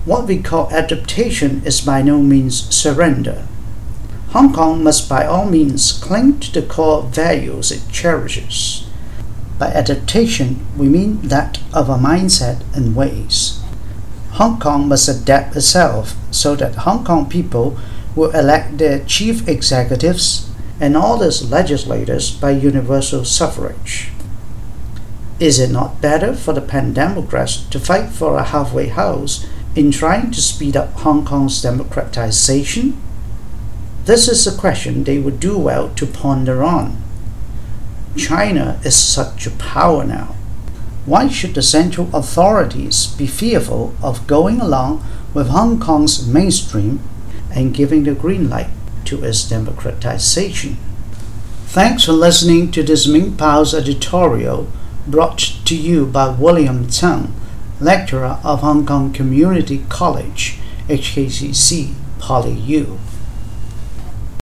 What we call adaptation is by no means surrender. Hong Kong must by all means cling to the core values it cherishes. By adaptation, we mean that of a mindset and ways. Hong Kong must adapt itself so that Hong Kong people will elect their chief executives and all its legislators by universal suffrage. Is it not better for the Pan-Democrats to fight for a halfway house in trying to speed up Hong Kong's democratization? This is a question they would do well to ponder on. China is such a power now. Why should the central authorities be fearful of going along with Hong Kong's mainstream and giving the green light to its democratization? Thanks for listening to this Ming Pao's editorial brought to you by William Tsang, lecturer of Hong Kong Community College, HKCC, PolyU.